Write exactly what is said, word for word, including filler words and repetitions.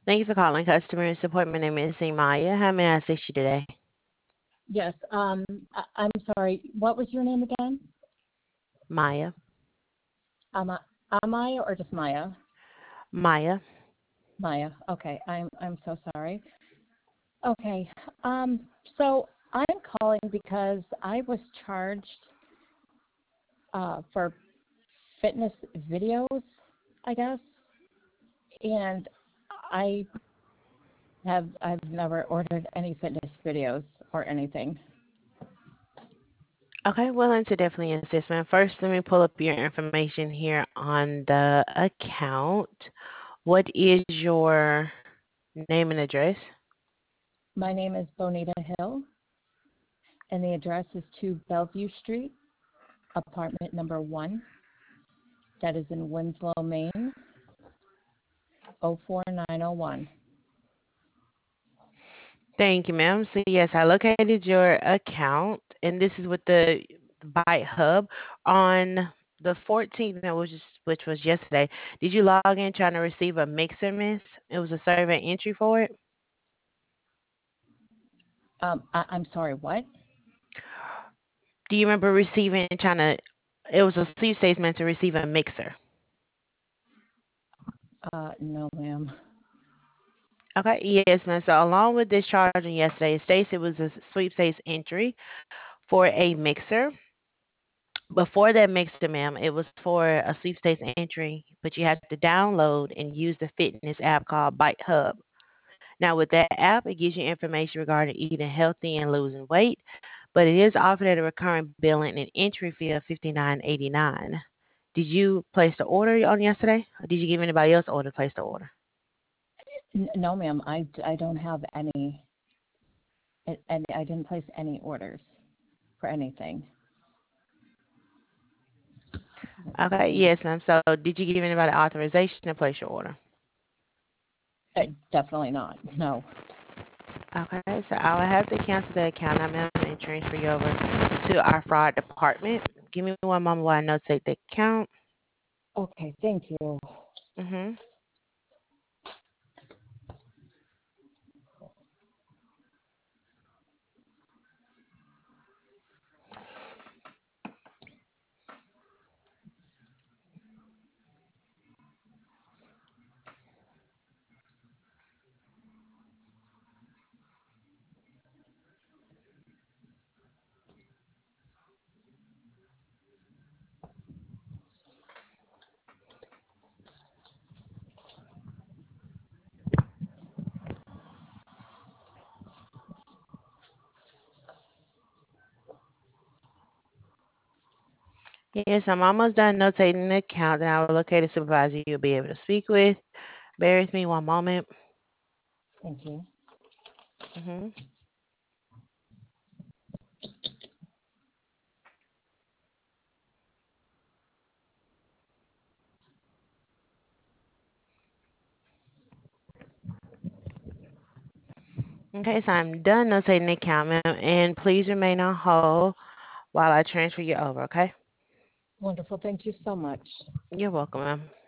Thank you for calling customer support. My name is Maya. How may I assist you today? Yes. Um, I, I'm sorry. What was your name again? Maya. Ama, Amaya or just Maya? Maya. Maya. Okay. I'm I'm so sorry. Okay. Um, so I'm calling because I was charged uh, for fitness videos, I guess, and I have I've never ordered any fitness videos or anything. Okay, willing to definitely assist, man. First, let me pull up your information here on the account. What is your name and address? My name is Bonita Hill, and the address is two Bellevue Street, apartment number one. That is in Winslow, Maine, oh four nine oh one. Thank you, ma'am. So, yes, I located your account, and this is with the Byte Hub on the fourteenth, that was just, which was yesterday. Did you log in trying to receive a mixer, miss? It was a survey entry for it. Um, I, I'm sorry, what? Do you remember receiving, trying to, it was a sweepstakes meant to receive a mixer? Uh, no, ma'am. Okay, yes, ma'am. So along with this charge on yesterday, it states it was a sweepstakes entry for a mixer. Before that mixer, ma'am, it was for a sweepstakes entry, but you had to download and use the fitness app called Bite Hub. Now, with that app, it gives you information regarding eating healthy and losing weight, but it is offered at a recurring billing and entry fee of fifty-nine eighty-nine. Did you place the order on yesterday, or did you give anybody else order to place the order? N- no, ma'am. I, I don't have any, and I didn't place any orders for anything. Let's Okay, see. yes, ma'am. So, did you give anybody authorization to place your order? Uh, definitely not. No. Okay, so I will have to cancel the account I'm in and transfer you over to our fraud department. Give me one moment while I notate the account. Okay, thank you. Mm-hmm. Yes, I'm almost done notating the account, and I will locate a supervisor you'll be able to speak with. Bear with me one moment. Thank you. Mm-hmm. Okay, so I'm done notating the account, ma'am, and please remain on hold while I transfer you over, okay? Wonderful. Thank you so much. You're welcome, ma'am.